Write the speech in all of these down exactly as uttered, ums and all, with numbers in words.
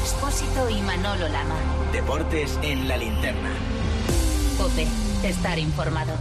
Expósito y Manolo Lama. Deportes en la linterna. COPE. Estar informado.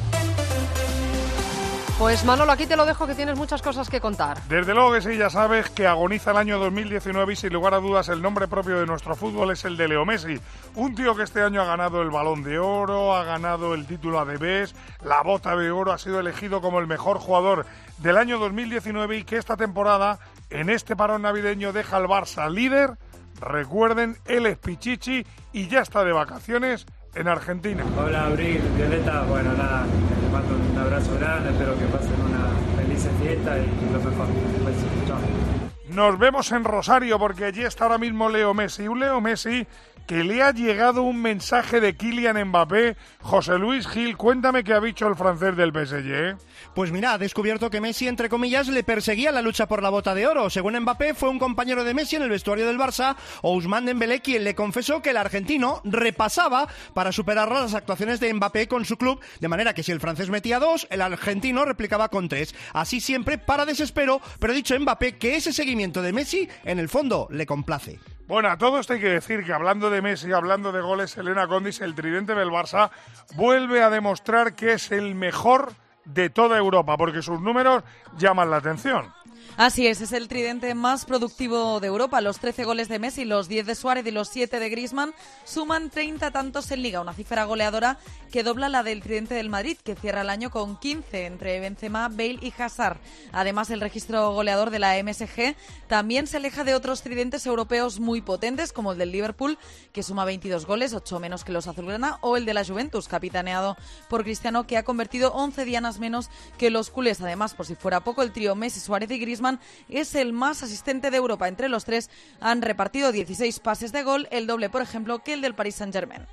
Pues Manolo, aquí te lo dejo, que tienes muchas cosas que contar. Desde luego que sí, ya sabes que agoniza el año dos mil diecinueve y sin lugar a dudas el nombre propio de nuestro fútbol es el de Leo Messi. Un tío que este año ha ganado el Balón de Oro, ha ganado el título A D Best, la Bota de Oro, ha sido elegido como el mejor jugador del año dos mil diecinueve y que esta temporada, en este parón navideño, deja al Barça líder. Recuerden, él es Pichichi y ya está de vacaciones en Argentina. Hola Abril, Violeta, bueno nada, les mando un abrazo grande, espero que pasen una feliz fiesta y lo mejor. Pues, chao. Nos vemos en Rosario porque allí está ahora mismo Leo Messi, un Leo Messi que le ha llegado un mensaje de Kylian Mbappé. José Luis Gil, cuéntame qué ha dicho el francés del P S G. Pues mira, ha descubierto que Messi, entre comillas, le perseguía la lucha por la Bota de Oro. Según Mbappé, fue un compañero de Messi en el vestuario del Barça, Ousmane Dembélé, quien le confesó que el argentino repasaba para superar las actuaciones de Mbappé con su club, de manera que si el francés metía dos, el argentino replicaba con tres. Así siempre, para desespero, pero ha dicho Mbappé que ese seguimiento de Messi, en el fondo, le complace. Bueno, a todo esto hay que decir que hablando de Messi, hablando de goles, Elena Condis, el tridente del Barça, vuelve a demostrar que es el mejor de toda Europa, porque sus números llaman la atención. Así es, es el tridente más productivo de Europa. Los trece goles de Messi, los diez de Suárez y los siete de Griezmann suman treinta tantos en Liga, una cifra goleadora que dobla la del tridente del Madrid, que cierra el año con quince entre Benzema, Bale y Hazard. Además, el registro goleador de la M S G también se aleja de otros tridentes europeos muy potentes, como el del Liverpool, que suma veintidós goles, ocho menos que los azulgrana, o el de la Juventus, capitaneado por Cristiano, que ha convertido once dianas menos que los culés. Además, por si fuera poco, el trío Messi, Suárez y Griezmann es el más asistente de Europa. Entre los tres han repartido dieciséis pases de gol, el doble, por ejemplo, que el del Paris Saint-Germain.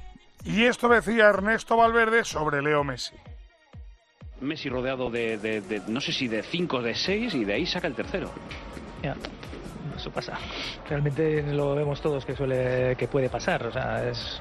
Y esto decía Ernesto Valverde sobre Leo Messi. Messi rodeado de, de, de no sé si de cinco o de seis, y de ahí saca el tercero. Ya, eso pasa. Realmente lo vemos todos que suele, que puede pasar. O sea, es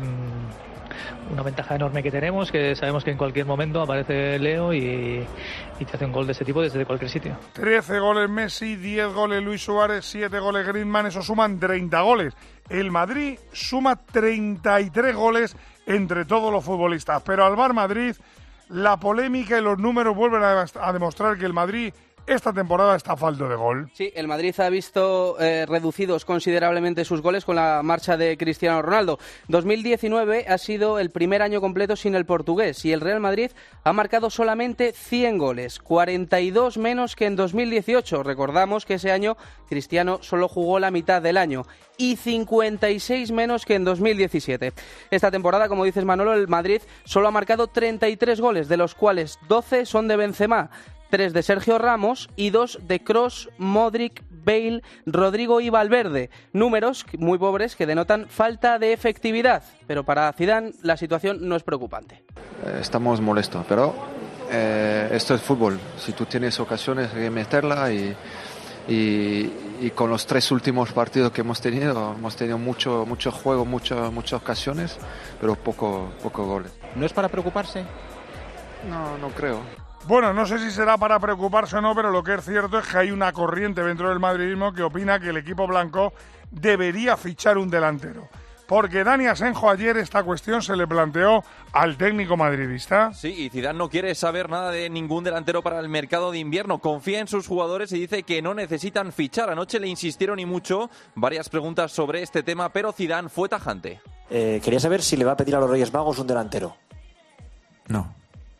mmm, una ventaja enorme que tenemos, que sabemos que en cualquier momento aparece Leo y, y te hace un gol de ese tipo desde cualquier sitio. trece goles Messi, diez goles Luis Suárez, siete goles Griezmann, eso suman treinta goles. El Madrid suma treinta y tres goles entre todos los futbolistas, pero al Bar Madrid la polémica y los números vuelven a, a demostrar que el Madrid esta temporada está a falto de gol. Sí, el Madrid ha visto eh, reducidos considerablemente sus goles con la marcha de Cristiano Ronaldo. dos mil diecinueve ha sido el primer año completo sin el portugués y el Real Madrid ha marcado solamente cien goles, cuarenta y dos menos que en dos mil dieciocho. Recordamos que ese año Cristiano solo jugó la mitad del año y cincuenta y seis menos que en dos mil diecisiete. Esta temporada, como dices Manolo, el Madrid solo ha marcado treinta y tres goles, de los cuales doce son de Benzema, tres de Sergio Ramos y dos de Kroos, Modric, Bale, Rodrigo y Valverde. Números muy pobres que denotan falta de efectividad, pero para Zidane la situación no es preocupante. Estamos molestos, pero eh, esto es fútbol. Si tú tienes ocasiones hay que meterla y, y, y con los tres últimos partidos que hemos tenido, hemos tenido mucho, mucho juego, mucho, muchas ocasiones, pero poco, poco goles. ¿No es para preocuparse? No, no creo. Bueno, no sé si será para preocuparse o no, pero lo que es cierto es que hay una corriente dentro del madridismo que opina que el equipo blanco debería fichar un delantero. Porque Dani Asenjo ayer esta cuestión se le planteó al técnico madridista. Sí, y Zidane no quiere saber nada de ningún delantero para el mercado de invierno. Confía en sus jugadores y dice que no necesitan fichar. Anoche le insistieron y mucho varias preguntas sobre este tema, pero Zidane fue tajante. Eh, quería saber si le va a pedir a los Reyes Magos un delantero. No.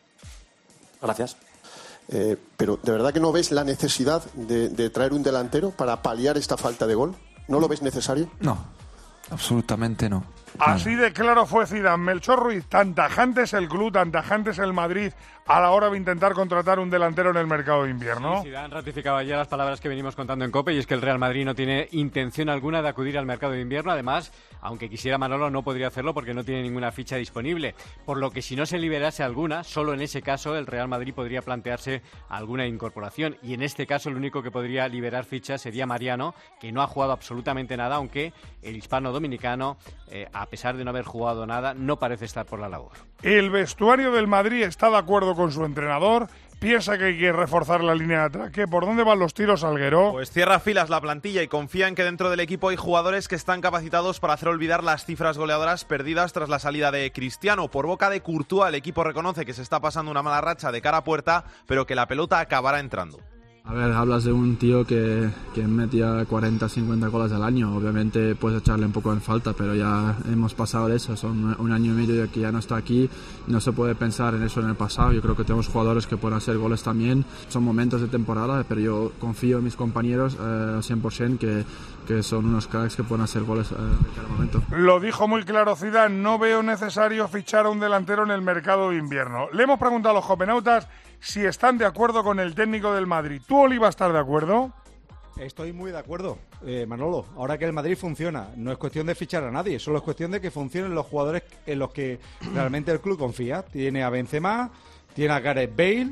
Gracias. Eh, pero ¿de verdad que no ves la necesidad de, de traer un delantero para paliar esta falta de gol? ¿No lo ves necesario? No, absolutamente no. Así de claro fue Zidane. Melchor Ruiz, tan tajante es el club, tan tajante es el Madrid a la hora de intentar contratar un delantero en el mercado de invierno. Sí, Zidane ratificaba ya las palabras que venimos contando en COPE, y es que el Real Madrid no tiene intención alguna de acudir al mercado de invierno. Además, aunque quisiera Manolo, no podría hacerlo porque no tiene ninguna ficha disponible. Por lo que si no se liberase alguna, solo en ese caso el Real Madrid podría plantearse alguna incorporación. Y en este caso el único que podría liberar fichas sería Mariano, que no ha jugado absolutamente nada, aunque el hispano dominicano eh, ha a pesar de no haber jugado nada, no parece estar por la labor. El vestuario del Madrid está de acuerdo con su entrenador. Piensa que hay que reforzar la línea de ataque. ¿Por dónde van los tiros, Salguero? Pues cierra filas la plantilla y confía en que dentro del equipo hay jugadores que están capacitados para hacer olvidar las cifras goleadoras perdidas tras la salida de Cristiano. Por boca de Courtois, el equipo reconoce que se está pasando una mala racha de cara a puerta, pero que la pelota acabará entrando. A ver, hablas de un tío que, que metía cuarenta, cincuenta goles al año. Obviamente puedes echarle un poco en falta, pero ya hemos pasado de eso. Son un año y medio de que ya no está aquí. No se puede pensar en eso en el pasado. Yo creo que tenemos jugadores que pueden hacer goles también. Son momentos de temporada, pero yo confío en mis compañeros al eh, cien por ciento que, que son unos cracks que pueden hacer goles eh, en cada momento. Lo dijo muy claro Zidane. No veo necesario fichar a un delantero en el mercado de invierno. Le hemos preguntado a los copenautas si están de acuerdo con el técnico del Madrid. ¿Tú, Oliva, estás de acuerdo? Estoy muy de acuerdo, eh, Manolo. Ahora que el Madrid funciona, no es cuestión de fichar a nadie, solo es cuestión de que funcionen los jugadores en los que realmente el club confía. Tiene a Benzema, tiene a Gareth Bale,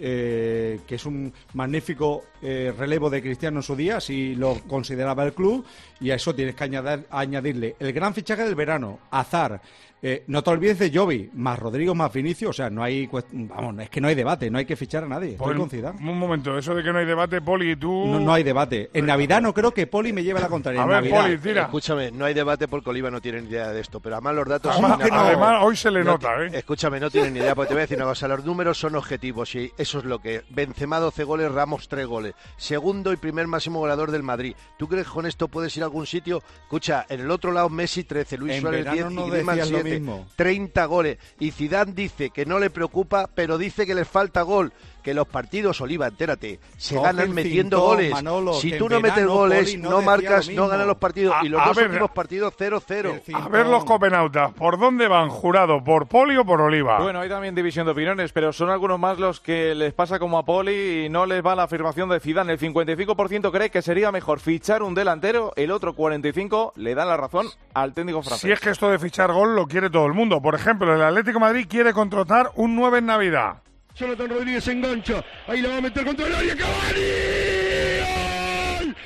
eh, que es un magnífico eh, relevo de Cristiano en su día, así lo consideraba el club, y a eso tienes que añadir, añadirle el gran fichaje del verano, Hazard. Eh, no te olvides de Jovi, más Rodrigo, más Vinicius, o sea, no hay, vamos, es que no hay debate, no hay que fichar a nadie. Estoy Pues, con Zidane. un momento, eso de que no hay debate, Poli, y tú... No, no hay debate. En Navidad no creo que Poli me lleve la contraria. A en ver, Navidad. Poli, tira. Escúchame, no hay debate porque Oliva no tiene ni idea de esto, pero además los datos... Además, son que no. Además, hoy se le no, nota, ¿eh? Escúchame, no tienen ni idea, porque te voy a decir una cosa, los números son objetivos y eso es lo que... Benzema doce goles, Ramos tres goles, segundo y primer máximo goleador del Madrid. ¿Tú crees que con esto puedes ir a algún sitio? Escucha, en el otro lado Messi trece, Luis En Suárez verano diez no y Griezmann decías lo siete, mismo. treinta goles. Y Zidane dice que no le preocupa, pero dice que les falta gol. Que los partidos, Oliva, entérate, se Coge ganan el metiendo cinturón, goles. Manolo, si que tú en no metes verano, goles, Poli, no no decía marcas, lo no mismo. ganan los partidos. A- y los a dos ver, últimos partidos cero cero. A ver los copenautas, ¿por dónde van, Jurado? ¿Por Poli o por Oliva? Bueno, hay también división de opiniones, pero son algunos más los que les pasa como a Poli y no les va la afirmación de Zidane. El cincuenta y cinco por ciento cree que sería mejor fichar un delantero, el otro cuarenta y cinco por ciento le dan la razón al técnico francés. Si es que esto de fichar gol lo quiere todo el mundo. Por ejemplo, el Atlético de Madrid quiere contratar un nueve en Navidad. Jonathan Rodríguez engancha, ahí la va a meter contra el área, Cavani.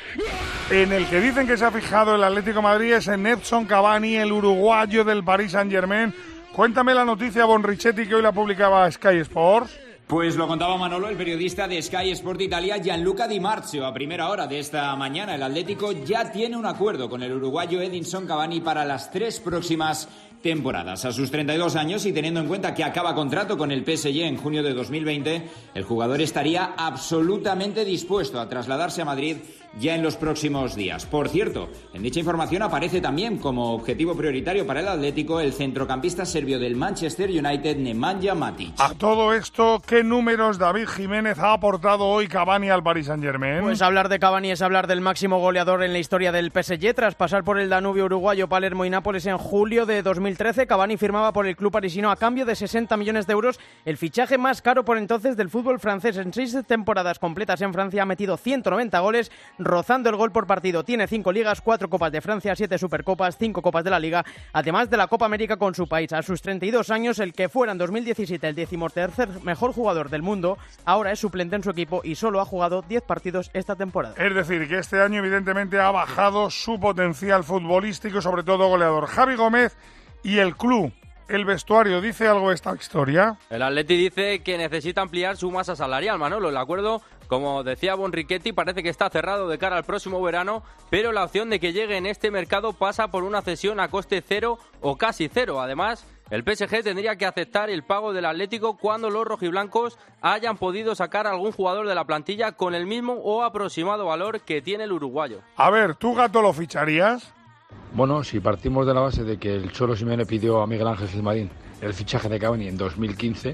En el que dicen que se ha fijado el Atlético de Madrid es en Edson Cavani, el uruguayo del Paris Saint-Germain. Cuéntame la noticia, Bonrichetti, que hoy la publicaba Sky Sports. Pues lo contaba Manolo, el periodista de Sky Sport Italia, Gianluca Di Marzio. A primera hora de esta mañana, el Atlético ya tiene un acuerdo con el uruguayo Edinson Cavani para las tres próximas temporadas. A sus treinta y dos años y teniendo en cuenta que acaba contrato con el P S G en junio de dos mil veinte, el jugador estaría absolutamente dispuesto a trasladarse a Madrid ya en los próximos días. Por cierto, en dicha información aparece también como objetivo prioritario para el Atlético el centrocampista serbio del Manchester United, Nemanja Matic. A todo esto, ¿qué números David Jiménez ha aportado hoy Cavani al Paris Saint-Germain? Pues hablar de Cavani es hablar del máximo goleador en la historia del P S G. Tras pasar por el Danubio uruguayo, Palermo y Nápoles en julio de dos mil trece, Cavani firmaba por el club parisino a cambio de sesenta millones de euros, el fichaje más caro por entonces del fútbol francés. En seis temporadas completas en Francia ha metido ciento noventa goles, rozando el gol por partido. Tiene cinco ligas, cuatro copas de Francia, siete supercopas, cinco copas de la Liga, además de la Copa América con su país. A sus treinta y dos años, el que fuera en dos mil diecisiete el decimotercer mejor jugador del mundo, ahora es suplente en su equipo y solo ha jugado diez partidos esta temporada. Es decir, que este año evidentemente ha bajado su potencial futbolístico, sobre todo goleador. Javi Gómez y el club, el vestuario, ¿dice algo esta historia? El Atleti dice que necesita ampliar su masa salarial, Manolo. El acuerdo, como decía Bonrichetti, parece que está cerrado de cara al próximo verano, pero la opción de que llegue en este mercado pasa por una cesión a coste cero o casi cero. Además, el P S G tendría que aceptar el pago del Atlético cuando los rojiblancos hayan podido sacar a algún jugador de la plantilla con el mismo o aproximado valor que tiene el uruguayo. A ver, ¿tú, Gato, lo ficharías? Bueno, si partimos de la base de que el Cholo Simeone pidió a Miguel Ángel Gilmarín el fichaje de Cavani en dos mil quince,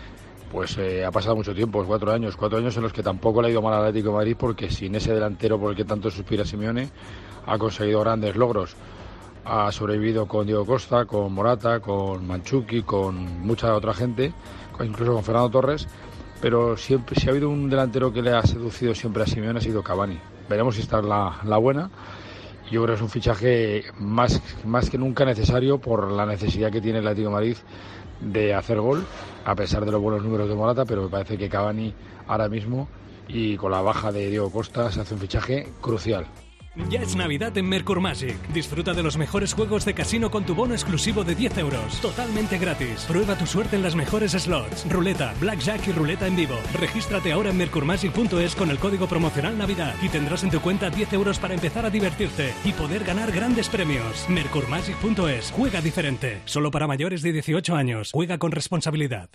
pues eh, ha pasado mucho tiempo, cuatro años, cuatro años en los que tampoco le ha ido mal al Atlético de Madrid, porque sin ese delantero por el que tanto suspira Simeone ha conseguido grandes logros. Ha sobrevivido con Diego Costa, con Morata, con Mandzukic, con mucha otra gente, incluso con Fernando Torres, pero siempre, si ha habido un delantero que le ha seducido siempre a Simeone ha sido Cavani. Veremos si esta es la, la buena. Yo creo que es un fichaje más, más que nunca necesario por la necesidad que tiene el Atlético de Madrid de hacer gol, a pesar de los buenos números de Morata, pero me parece que Cavani ahora mismo y con la baja de Diego Costa se hace un fichaje crucial. Ya es Navidad en Mercur Magic. Disfruta de los mejores juegos de casino con tu bono exclusivo de diez euros. Totalmente gratis. Prueba tu suerte en las mejores slots, ruleta, blackjack y ruleta en vivo. Regístrate ahora en mercur magic punto es con el código promocional Navidad y tendrás en tu cuenta diez euros para empezar a divertirte y poder ganar grandes premios. mercur magic punto es. Juega diferente. Solo para mayores de dieciocho años. Juega con responsabilidad.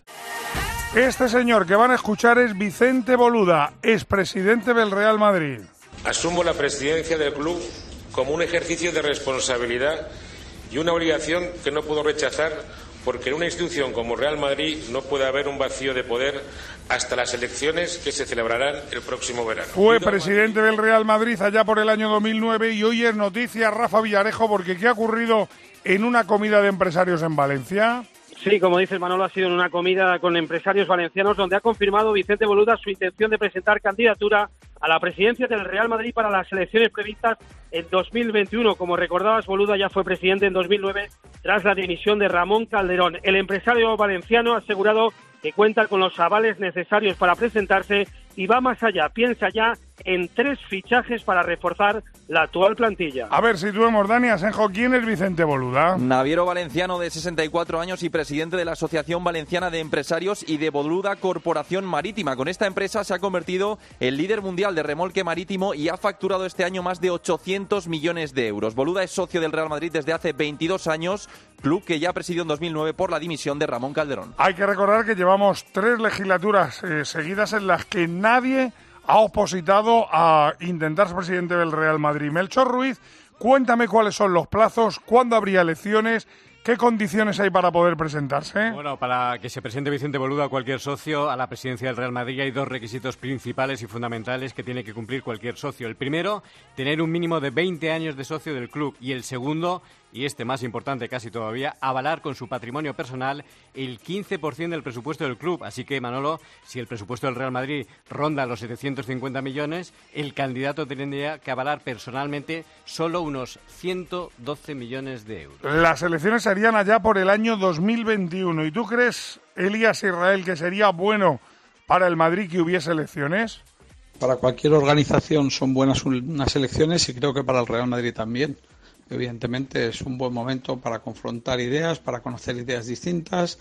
Este señor que van a escuchar es Vicente Boluda, expresidente del Real Madrid. Asumo la presidencia del club como un ejercicio de responsabilidad y una obligación que no puedo rechazar, porque en una institución como Real Madrid no puede haber un vacío de poder hasta las elecciones que se celebrarán el próximo verano. Fue presidente del Real Madrid allá por el año dos mil nueve y hoy es noticia Rafa Villarejo, porque ¿qué ha ocurrido en una comida de empresarios en Valencia? Sí, como dice Manolo, ha sido en una comida con empresarios valencianos donde ha confirmado Vicente Boluda su intención de presentar candidatura a la presidencia del Real Madrid para las elecciones previstas en dos mil veintiuno. Como recordabas, Boluda ya fue presidente en dos mil nueve tras la dimisión de Ramón Calderón. El empresario valenciano ha asegurado que cuenta con los avales necesarios para presentarse y va más allá, piensa ya en tres fichajes para reforzar la actual plantilla. A ver, situemos, Dani Asenjo, ¿quién es Vicente Boluda? Naviero valenciano de sesenta y cuatro años y presidente de la Asociación Valenciana de Empresarios y de Boluda Corporación Marítima. Con esta empresa se ha convertido en líder mundial de remolque marítimo y ha facturado este año más de ochocientos millones de euros. Boluda es socio del Real Madrid desde hace veintidós años, club que ya presidió en dos mil nueve por la dimisión de Ramón Calderón. Hay que recordar que llevamos tres legislaturas eh, seguidas en las que nadie ha opositado a intentar ser presidente del Real Madrid. Melchor Ruiz, cuéntame cuáles son los plazos, cuándo habría elecciones, qué condiciones hay para poder presentarse. Bueno, para que se presente Vicente Boluda o cualquier socio a la presidencia del Real Madrid hay dos requisitos principales y fundamentales que tiene que cumplir cualquier socio. El primero, tener un mínimo de veinte años de socio del club, y el segundo, y este más importante casi todavía, avalar con su patrimonio personal el quince por ciento del presupuesto del club. Así que, Manolo, si el presupuesto del Real Madrid ronda los setecientos cincuenta millones, el candidato tendría que avalar personalmente solo unos ciento doce millones de euros. Las elecciones serían allá por el año dos mil veintiuno. ¿Y tú crees, Elías Israel, que sería bueno para el Madrid que hubiese elecciones? Para cualquier organización son buenas unas elecciones y creo que para el Real Madrid también. Evidentemente es un buen momento para confrontar ideas, para conocer ideas distintas,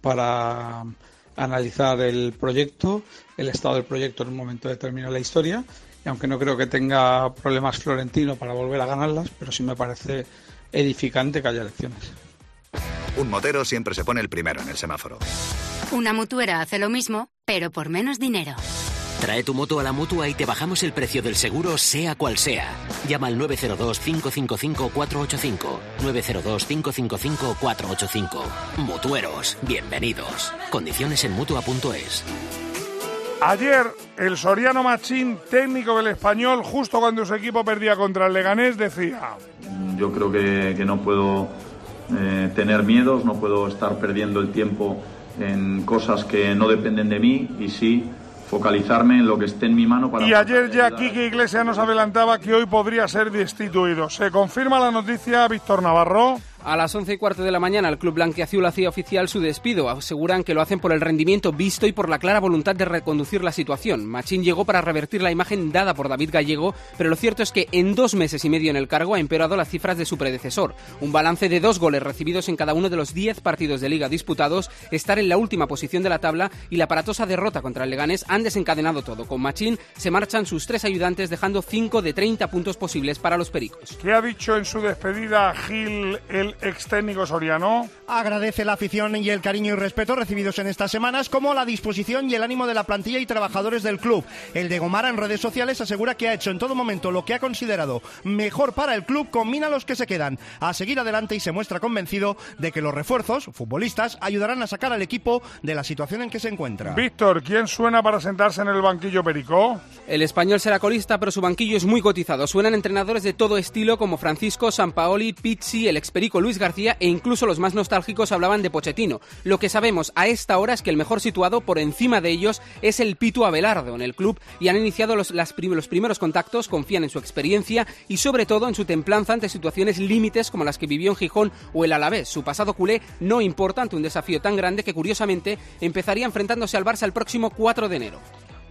para analizar el proyecto, el estado del proyecto en un momento determinado de la historia. Y aunque no creo que tenga problemas Florentino para volver a ganarlas, pero sí me parece edificante que haya elecciones. Un motero siempre se pone el primero en el semáforo. Una mutuera hace lo mismo, pero por menos dinero. Trae tu moto a la Mutua y te bajamos el precio del seguro, sea cual sea. Llama al nueve cero dos, cinco cinco cinco, cuatro ocho cinco. nueve cero dos, cinco cinco cinco, cuatro ocho cinco. Mutueros, bienvenidos. Condiciones en Mutua punto es. Ayer, el Soriano Machín, técnico del Español, justo cuando su equipo perdía contra el Leganés, decía: yo creo que, que no puedo eh, tener miedos, no puedo estar perdiendo el tiempo en cosas que no dependen de mí y sí focalizarme en lo que esté en mi mano para... Y ayer ya Quique Iglesias nos adelantaba que hoy podría ser destituido. ¿Se confirma la noticia, Víctor Navarro? A las once y cuarto de la mañana el club blanquiazul hacía oficial su despido. Aseguran que lo hacen por el rendimiento visto y por la clara voluntad de reconducir la situación. Machín llegó para revertir la imagen dada por David Gallego, pero lo cierto es que en dos meses y medio en el cargo ha empeorado las cifras de su predecesor. Un balance de dos goles recibidos en cada uno de los diez partidos de liga disputados, estar en la última posición de la tabla y la aparatosa derrota contra el Leganés han desencadenado todo. Con Machín se marchan sus tres ayudantes, dejando cinco de treinta puntos posibles para los pericos. ¿Qué ha dicho en su despedida Gil, el ex técnico soriano? Agradece la afición y el cariño y respeto recibidos en estas semanas, como la disposición y el ánimo de la plantilla y trabajadores del club. El de Gomara en redes sociales asegura que ha hecho en todo momento lo que ha considerado mejor para el club, combina los que se quedan a seguir adelante y se muestra convencido de que los refuerzos futbolistas ayudarán a sacar al equipo de la situación en que se encuentra. Víctor, ¿quién suena para sentarse en el banquillo perico? El Español será colista, pero su banquillo es muy cotizado. Suenan entrenadores de todo estilo como Francisco, Sampaoli, Pizzi, el experico Luis García e incluso los más nostálgicos hablaban de Pochettino. Lo que sabemos a esta hora es que el mejor situado por encima de ellos es el Pitu Abelardo en el club y han iniciado los, las prim- los primeros contactos, confían en su experiencia y sobre todo en su templanza ante situaciones límites como las que vivió en Gijón o el Alavés. Su pasado culé no importa ante un desafío tan grande que curiosamente empezaría enfrentándose al Barça el próximo cuatro de enero.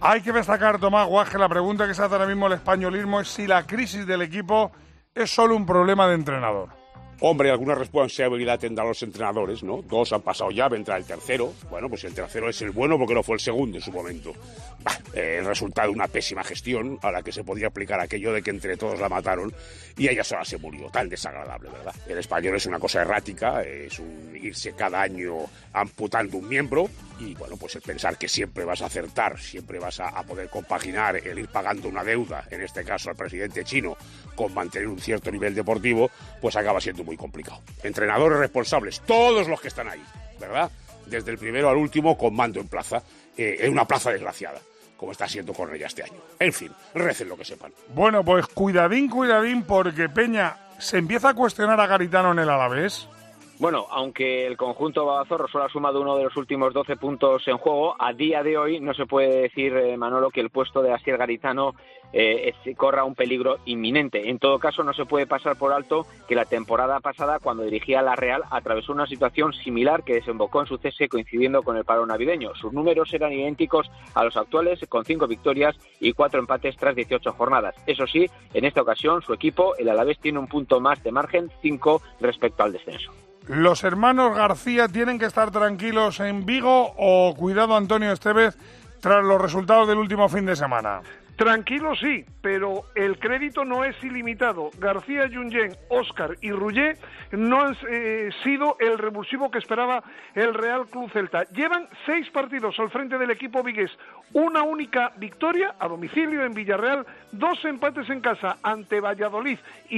Hay que destacar, Tomás Guaje, la pregunta que se hace ahora mismo el españolismo es si la crisis del equipo es solo un problema de entrenador. Hombre, alguna responsabilidad tendrán los entrenadores, ¿no? Dos han pasado ya, vendrá el tercero. Bueno, pues el tercero es el bueno porque no fue el segundo en su momento. Bah, eh, el resultado de una pésima gestión a la que se podía aplicar aquello de que entre todos la mataron y ella sola se murió. Tan desagradable, ¿verdad? El español es una cosa errática, es un irse cada año amputando un miembro y, bueno, pues el pensar que siempre vas a acertar, siempre vas a, a poder compaginar el ir pagando una deuda, en este caso al presidente chino, con mantener un cierto nivel deportivo, pues acaba siendo muy complicado. Entrenadores responsables, todos los que están ahí, ¿verdad? Desde el primero al último, con mando en plaza, eh, en una plaza desgraciada, como está siendo Cornellá este año. En fin, recen lo que sepan. Bueno, pues cuidadín, cuidadín, porque Peña, ¿se empieza a cuestionar a Garitano en el Alavés? Bueno, aunque el conjunto Babazorro solo ha sumado uno de los últimos doce puntos en juego, a día de hoy no se puede decir, eh, Manolo, que el puesto de Asier Garitano eh, es, corra un peligro inminente. En todo caso, no se puede pasar por alto que la temporada pasada, cuando dirigía a la Real, atravesó una situación similar que desembocó en su cese coincidiendo con el paro navideño. Sus números eran idénticos a los actuales, con cinco victorias y cuatro empates tras dieciocho jornadas. Eso sí, en esta ocasión, su equipo, el Alavés, tiene un punto más de margen, cinco respecto al descenso. ¿Los hermanos García tienen que estar tranquilos en Vigo o cuidado Antonio Estevez tras los resultados del último fin de semana? Tranquilo sí, pero el crédito no es ilimitado. García, Junyent, Óscar y Rullé no han eh, sido el revulsivo que esperaba el Real Club Celta. Llevan seis partidos al frente del equipo vigués, una única victoria a domicilio en Villarreal, dos empates en casa ante Valladolid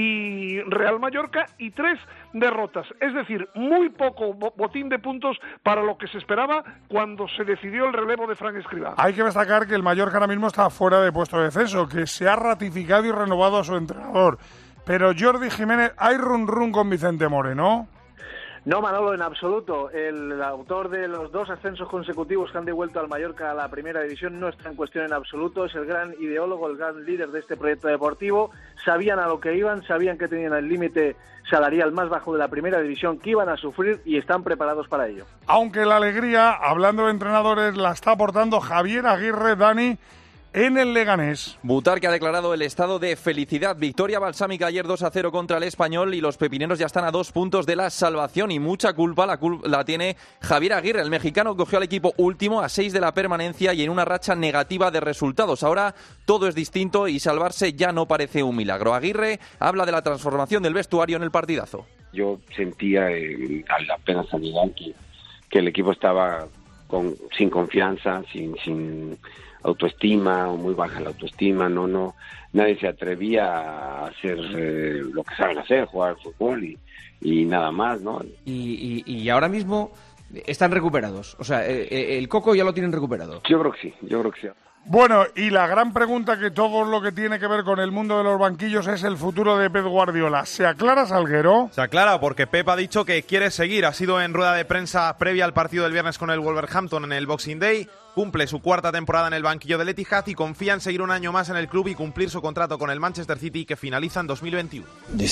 y Real Mallorca y tres derrotas. Es decir, muy poco botín de puntos para lo que se esperaba cuando se decidió el relevo de Fran Escribá. Hay que destacar que el Mallorca ahora mismo está fuera de puesto de descenso, que se ha ratificado y renovado a su entrenador. Pero Jordi Jiménez, ¿hay run run con Vicente Moreno? No, Manolo, en absoluto. El autor de los dos ascensos consecutivos que han devuelto al Mallorca a la primera división no está en cuestión en absoluto. Es el gran ideólogo, el gran líder de este proyecto deportivo. Sabían a lo que iban, sabían que tenían el límite salarial más bajo de la primera división, que iban a sufrir y están preparados para ello. Aunque la alegría, hablando de entrenadores, la está aportando Javier Aguirre, Dani, en el Leganés. Butarque ha declarado el estado de felicidad. Victoria balsámica ayer dos a cero contra el Español y los pepineros ya están a dos puntos de la salvación y mucha culpa la, culpa la tiene Javier Aguirre. El mexicano cogió al equipo último a seis de la permanencia y en una racha negativa de resultados. Ahora todo es distinto y salvarse ya no parece un milagro. Aguirre habla de la transformación del vestuario en el partidazo. Yo sentía eh, al apenas salir que, que el equipo estaba con, sin confianza, sin... sin autoestima, o muy baja la autoestima, no, no, nadie se atrevía a hacer eh, lo que saben hacer, jugar fútbol y, y nada más, ¿no? Y, y, y ahora mismo están recuperados, o sea, eh, el Coco ya lo tienen recuperado. Yo creo que sí, yo creo que sí. Bueno, y la gran pregunta que todo lo que tiene que ver con el mundo de los banquillos es el futuro de Pep Guardiola. ¿Se aclara, Salguero? Se aclara porque Pep ha dicho que quiere seguir. Ha sido en rueda de prensa previa al partido del viernes con el Wolverhampton en el Boxing Day. Cumple su cuarta temporada en el banquillo del Etihad y confía en seguir un año más en el club y cumplir su contrato con el Manchester City que finaliza en dos mil veintiuno.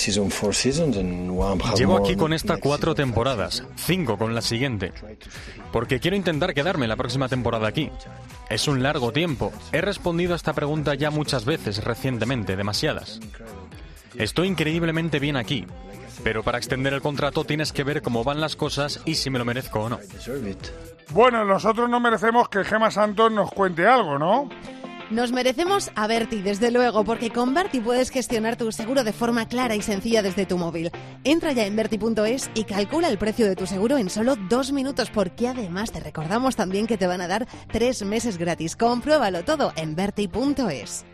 Llevo aquí con esta cuatro temporadas, cinco con la siguiente, porque quiero intentar quedarme la próxima temporada aquí. Es un largo tiempo. He respondido a esta pregunta ya muchas veces recientemente, demasiadas. Estoy increíblemente bien aquí, pero para extender el contrato tienes que ver cómo van las cosas y si me lo merezco o no. Bueno, nosotros no merecemos que Gemma Santos nos cuente algo, ¿no? Nos merecemos a Berti, desde luego, porque con Berti puedes gestionar tu seguro de forma clara y sencilla desde tu móvil. Entra ya en Berti punto es y calcula el precio de tu seguro en solo dos minutos, porque además te recordamos también que te van a dar tres meses gratis. Compruébalo todo en Berti punto es.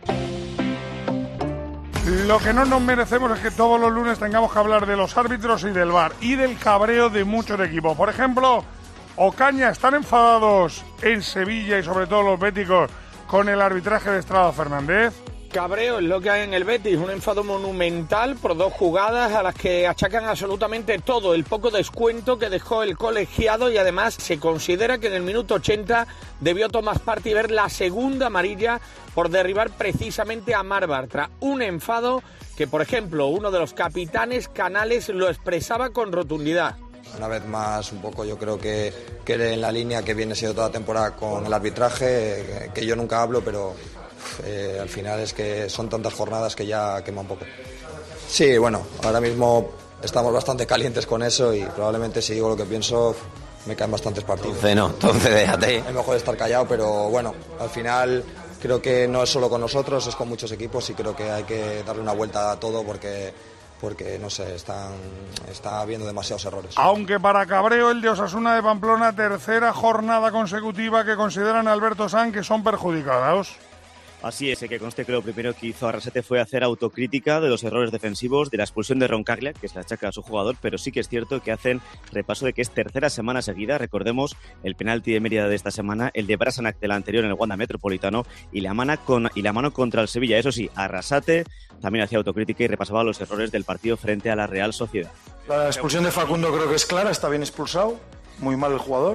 Lo que no nos merecemos es que todos los lunes tengamos que hablar de los árbitros y del V A R y del cabreo de muchos equipos. Por ejemplo, Ocaña, ¿están enfadados en Sevilla y sobre todo los béticos con el arbitraje de Estrada Fernández? Cabreo es lo que hay en el Betis, un enfado monumental por dos jugadas a las que achacan absolutamente todo, el poco descuento que dejó el colegiado y además se considera que en el minuto ochenta debió Tomás Partey ver la segunda amarilla por derribar precisamente a Marc Bartra. Un enfado que, por ejemplo, uno de los capitanes Canales lo expresaba con rotundidad. Una vez más, un poco yo creo que, que en la línea que viene siendo toda la temporada con el arbitraje, que, que yo nunca hablo, pero eh, al final es que son tantas jornadas que ya quema un poco. Sí, bueno, ahora mismo estamos bastante calientes con eso y probablemente si digo lo que pienso me caen bastantes partidos. Entonces no, entonces déjate. Es mejor estar callado, pero bueno, al final creo que no es solo con nosotros, es con muchos equipos y creo que hay que darle una vuelta a todo porque... porque, no sé, están, está habiendo demasiados errores. Aunque para cabreo el de Osasuna de Pamplona, tercera jornada consecutiva que consideran a Alberto Sanz que son perjudicados. Así es, que conste que lo primero que hizo Arrasate fue hacer autocrítica de los errores defensivos, de la expulsión de Roncaglia, que se la achaca a su jugador, pero sí que es cierto que hacen repaso de que es tercera semana seguida. Recordemos el penalti de Mérida de esta semana, el de Brasanac del anterior en el Wanda Metropolitano y la, mano con, y la mano contra el Sevilla. Eso sí, Arrasate también hacía autocrítica y repasaba los errores del partido frente a la Real Sociedad. La expulsión de Facundo creo que es clara, está bien expulsado, muy mal el jugador.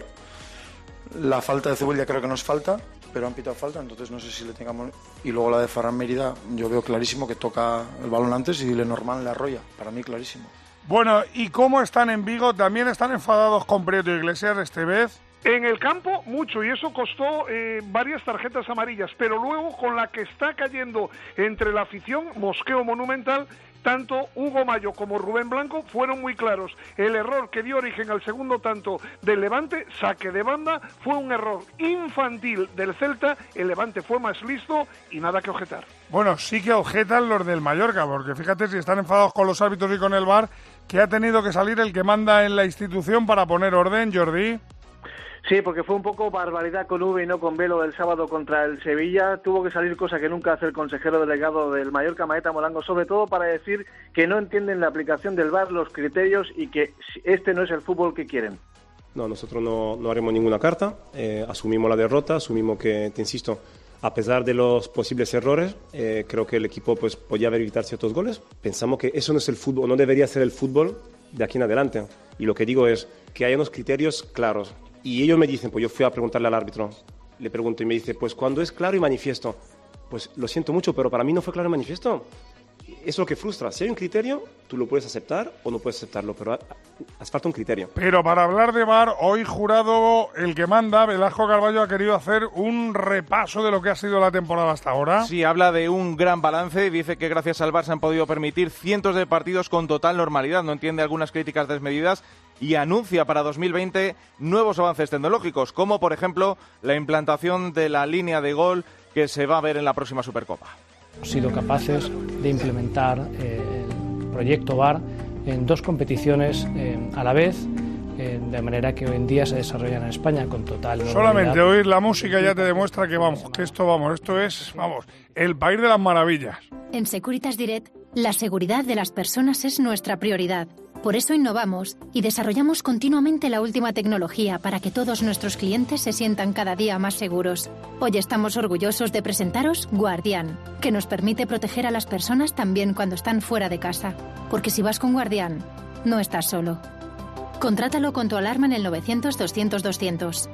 La falta de Cebolla creo que no es falta, pero han pitado falta, entonces no sé si le tengamos... Y luego la de Ferran Mérida, yo veo clarísimo que toca el balón antes y le normal le arrolla, para mí clarísimo. Bueno, ¿y cómo están en Vigo? ¿También están enfadados con Prieto Iglesias esta vez? En el campo, mucho, y eso costó eh, varias tarjetas amarillas, pero luego con la que está cayendo entre la afición, mosqueo monumental, tanto Hugo Mayo como Rubén Blanco fueron muy claros. El error que dio origen al segundo tanto del Levante, saque de banda, fue un error infantil del Celta. El Levante fue más listo y nada que objetar. Bueno, sí que objetan los del Mallorca, porque fíjate si están enfadados con los árbitros y con el V A R, que ha tenido que salir el que manda en la institución para poner orden, Jordi. Sí, porque fue un poco barbaridad con V y no con Velo del sábado contra el Sevilla. Tuvo que salir, cosa que nunca hace el consejero delegado del Mallorca, Maeta Molango, sobre todo para decir que no entienden la aplicación del V A R, los criterios y que este no es el fútbol que quieren. No, nosotros no, no haremos ninguna carta, eh, asumimos la derrota, asumimos que, te insisto, a pesar de los posibles errores, eh, creo que el equipo pues, podía haber evitado ciertos goles. Pensamos que eso no es el fútbol, no debería ser el fútbol de aquí en adelante. Y lo que digo es que hay unos criterios claros. Y ellos me dicen, pues yo fui a preguntarle al árbitro, le pregunto y me dice, pues cuando es claro y manifiesto, pues lo siento mucho, pero para mí no fue claro y manifiesto. Es lo que frustra. Si hay un criterio, tú lo puedes aceptar o no puedes aceptarlo, pero hace falta un criterio. Pero para hablar de V A R, hoy jurado el que manda, Velasco Carballo, ha querido hacer un repaso de lo que ha sido la temporada hasta ahora. Sí, habla de un gran balance, dice que gracias al V A R se han podido permitir cientos de partidos con total normalidad, no entiende algunas críticas desmedidas y anuncia para dos mil veinte nuevos avances tecnológicos, como por ejemplo la implantación de la línea de gol que se va a ver en la próxima Supercopa. Hemos sido capaces de implementar eh, el proyecto V A R en dos competiciones eh, a la vez, eh, de manera que hoy en día se desarrollan en España con total normalidad. Solamente oír la música ya te demuestra que vamos, que esto vamos, esto es, vamos, el país de las maravillas. En Securitas Direct, la seguridad de las personas es nuestra prioridad. Por eso innovamos y desarrollamos continuamente la última tecnología para que todos nuestros clientes se sientan cada día más seguros. Hoy estamos orgullosos de presentaros Guardián, que nos permite proteger a las personas también cuando están fuera de casa. Porque si vas con Guardián, no estás solo. Contrátalo con tu alarma en el novecientos doscientos doscientos.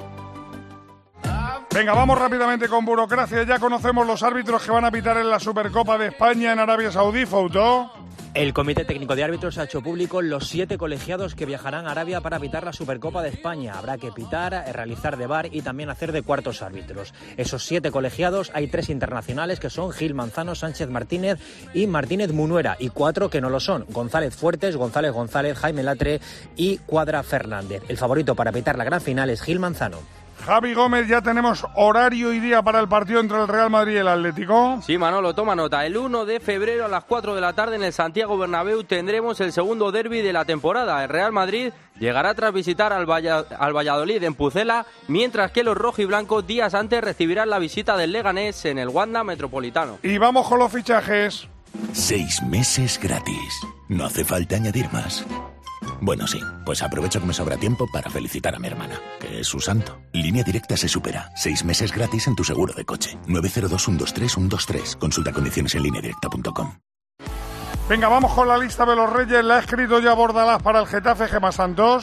Venga, vamos rápidamente con burocracia. Ya conocemos los árbitros que van a pitar en la Supercopa de España en Arabia Saudí, Fouto. El Comité Técnico de Árbitros ha hecho público los siete colegiados que viajarán a Arabia para pitar la Supercopa de España. Habrá que pitar, realizar de V A R y también hacer de cuartos árbitros. Esos siete colegiados, hay tres internacionales que son Gil Manzano, Sánchez Martínez y Martínez Munuera, y cuatro que no lo son: González Fuertes, González González, Jaime Latre y Cuadra Fernández. El favorito para pitar la gran final es Gil Manzano. Javi Gómez, ya tenemos horario y día para el partido entre el Real Madrid y el Atlético. Sí, Manolo, toma nota. El uno de febrero a las cuatro de la tarde en el Santiago Bernabéu tendremos el segundo derbi de la temporada. El Real Madrid llegará tras visitar al, Valla, al Valladolid en Pucela, mientras que los rojiblancos días antes recibirán la visita del Leganés en el Wanda Metropolitano. Y vamos con los fichajes. Seis meses gratis. No hace falta añadir más. Bueno, sí, pues aprovecho que me sobra tiempo para felicitar a mi hermana, que es su santo. Línea Directa se supera. Seis meses gratis en tu seguro de coche. nueve cero dos, uno dos tres, uno dos tres. Consulta condiciones en línea directa punto com. Venga, vamos con la lista de los Reyes. La ha escrito ya Bordalás para el Getafe, Gemma Santos.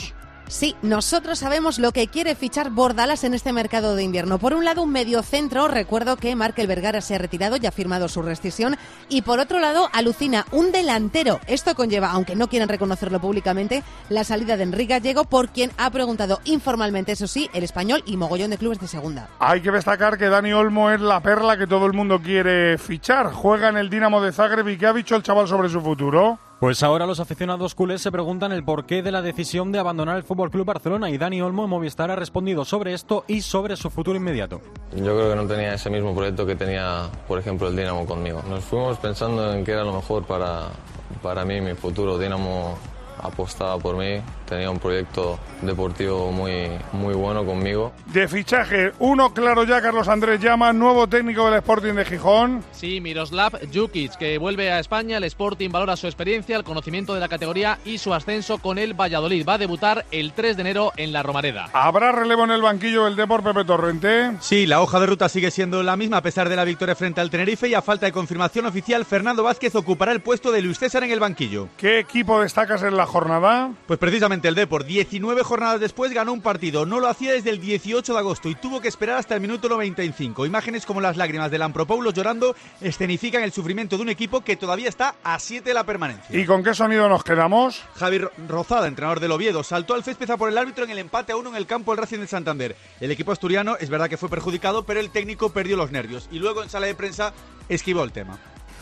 Sí, nosotros sabemos lo que quiere fichar Bordalás en este mercado de invierno. Por un lado, un mediocentro, recuerdo que Markel Vergara se ha retirado y ha firmado su rescisión. Y por otro lado, alucina, un delantero. Esto conlleva, aunque no quieran reconocerlo públicamente, la salida de Enrique Gallego, por quien ha preguntado informalmente, eso sí, el Español y mogollón de clubes de segunda. Hay que destacar que Dani Olmo es la perla que todo el mundo quiere fichar. Juega en el Dinamo de Zagreb. ¿Y qué ha dicho el chaval sobre su futuro? Pues ahora los aficionados culés se preguntan el porqué de la decisión de abandonar el F C Barcelona, y Dani Olmo en Movistar ha respondido sobre esto y sobre su futuro inmediato. Yo creo que no tenía ese mismo proyecto que tenía, por ejemplo, el Dinamo conmigo. Nos fuimos pensando en qué era lo mejor para, para mí, mi futuro. Dinamo apostaba por mí, tenía un proyecto deportivo muy, muy bueno conmigo. De fichaje, uno claro ya, Carlos Andrés Llama, nuevo técnico del Sporting de Gijón. Sí, Miroslav Jukic, que vuelve a España. El Sporting valora su experiencia, el conocimiento de la categoría y su ascenso con el Valladolid. Va a debutar el tres de enero en la Romareda. ¿Habrá relevo en el banquillo del Depor, Pepe Torrente? Sí, la hoja de ruta sigue siendo la misma a pesar de la victoria frente al Tenerife, y a falta de confirmación oficial, Fernando Vázquez ocupará el puesto de Luis César en el banquillo. ¿Qué equipo destacas en la jornada? Pues precisamente el Depor, diecinueve jornadas después, ganó un partido. No lo hacía desde el dieciocho de agosto y tuvo que esperar hasta el minuto noventa y cinco. Imágenes como las lágrimas de Lampropoulos llorando escenifican el sufrimiento de un equipo que todavía está a siete de la permanencia. ¿Y con qué sonido nos quedamos? Javi Rozada, entrenador del Oviedo, saltó al césped a por el árbitro en el empate a uno en el campo del Racing de Santander. El equipo asturiano es verdad que fue perjudicado, pero el técnico perdió los nervios y luego en sala de prensa esquivó el tema.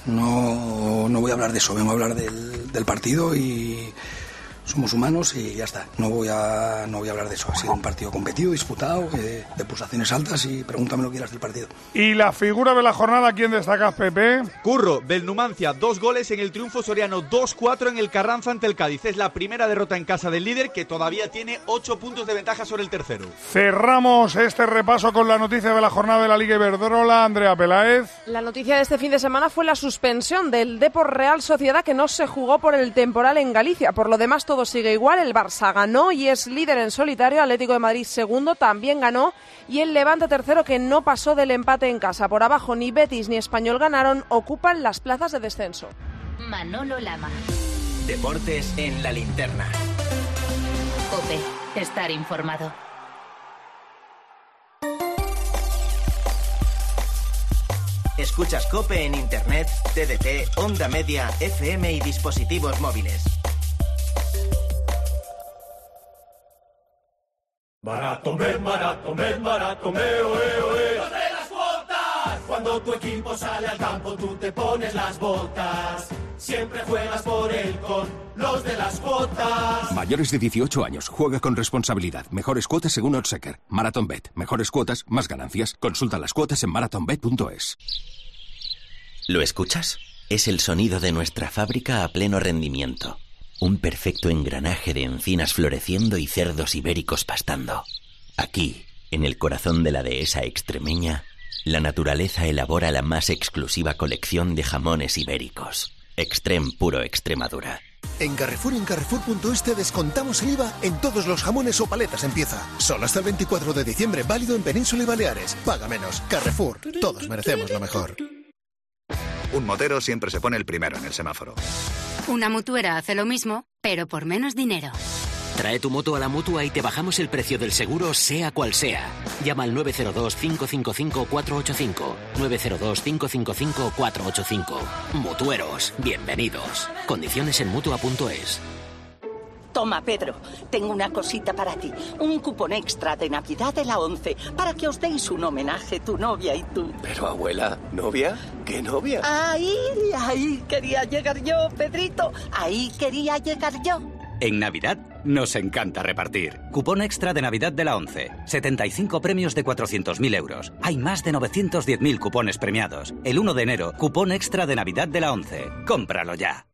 No, no voy a hablar de eso, vengo a hablar del, del partido y... somos humanos y ya está. No voy a no voy a hablar de eso. Ha sido un partido competido, disputado, eh, de pulsaciones altas, y pregúntame lo que quieras del partido. ¿Y la figura de la jornada quién destacas, Pepe? Curro, del Numancia, dos goles en el triunfo soriano, dos cuatro en el Carranza ante el Cádiz. Es la primera derrota en casa del líder, que todavía tiene ocho puntos de ventaja sobre el tercero. Cerramos este repaso con la noticia de la jornada de la Liga Iberdrola. Andrea Peláez. La noticia de este fin de semana fue la suspensión del Depor Real Sociedad, que no se jugó por el temporal en Galicia. Por lo demás, todo sigue igual. El Barça ganó y es líder en solitario. Atlético de Madrid segundo, también ganó. Y el Levante tercero, que no pasó del empate en casa. Por abajo ni Betis ni Español ganaron, ocupan las plazas de descenso. Manolo Lama. Deportes en la linterna. COPE. Estar informado. Escuchas COPE en Internet, T D T, Onda Media, F M y dispositivos móviles. Maratomed, Maratomed, Maratomed, oe, oe. ¡Los de las botas! Cuando tu equipo sale al campo, tú te pones las botas. Siempre juegas por él con los de las cuotas. Mayores de dieciocho años, juega con responsabilidad. Mejores cuotas según Oddschecker. Marathonbet. Mejores cuotas, más ganancias. Consulta las cuotas en marathonbet punto es. ¿Lo escuchas? Es el sonido de nuestra fábrica a pleno rendimiento. Un perfecto engranaje de encinas floreciendo y cerdos ibéricos pastando. Aquí, en el corazón de la dehesa extremeña, la naturaleza elabora la más exclusiva colección de jamones ibéricos. Extrem Puro Extremadura. En Carrefour y en Carrefour punto es te descontamos el I V A en todos los jamones o paletas en pieza. Solo hasta el veinticuatro de diciembre, válido en Península y Baleares. Paga menos. Carrefour. Todos merecemos lo mejor. Un motero siempre se pone el primero en el semáforo. Una mutuera hace lo mismo, pero por menos dinero. Trae tu moto a la Mutua y te bajamos el precio del seguro, sea cual sea. Llama al nueve cero dos, cinco cinco cinco, cuatro ocho cinco. nueve cero dos, cinco cinco cinco, cuatro ocho cinco. Mutueros, bienvenidos. Condiciones en Mutua punto es. Toma, Pedro, tengo una cosita para ti. Un cupón extra de Navidad de la ONCE, para que os deis un homenaje, tu novia y tú. Pero, abuela, ¿novia? ¿Qué novia? Ahí, ahí quería llegar yo, Pedrito. Ahí quería llegar yo. En Navidad nos encanta repartir. Cupón extra de Navidad de la ONCE. setenta y cinco premios de cuatrocientos mil euros. Hay más de novecientos diez mil cupones premiados. El uno de enero, cupón extra de Navidad de la ONCE. Cómpralo ya.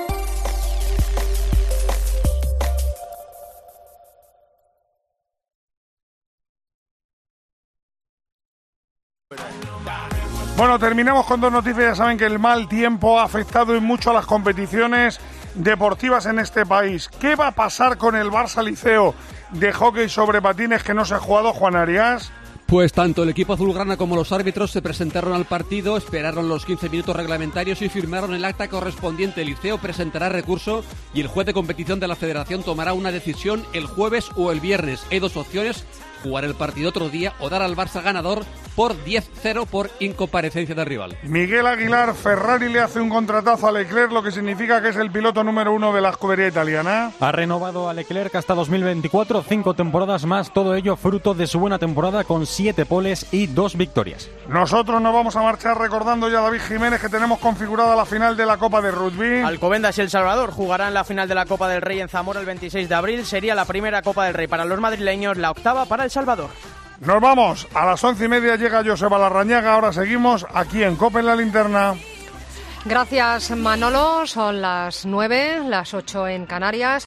Bueno, terminamos con dos noticias. Ya saben que el mal tiempo ha afectado en mucho a las competiciones deportivas en este país. ¿Qué va a pasar con el Barça Liceo de hockey sobre patines que no se ha jugado, Juan Arias? Pues tanto el equipo azulgrana como los árbitros se presentaron al partido, esperaron los quince minutos reglamentarios y firmaron el acta correspondiente. El Liceo presentará recurso y el juez de competición de la Federación tomará una decisión el jueves o el viernes. Hay dos opciones: jugar el partido otro día o dar al Barça ganador por diez cero por incomparecencia del rival. Miguel Aguilar, Ferrari le hace un contratazo a Leclerc, lo que significa que es el piloto número uno de la escudería italiana. Ha renovado a Leclerc hasta dos mil veinticuatro, cinco temporadas más, todo ello fruto de su buena temporada con siete poles y dos victorias. Nosotros nos vamos a marchar recordando ya a David Jiménez que tenemos configurada la final de la Copa de Rugby. Alcobendas y El Salvador jugarán la final de la Copa del Rey en Zamora el veintiséis de abril. Sería la primera Copa del Rey para los madrileños, la octava para El Salvador. Nos vamos, a las once y media llega Joseba Larrañaga, ahora seguimos aquí en COPE en la Linterna. Gracias, Manolo, son las nueve, las ocho en Canarias.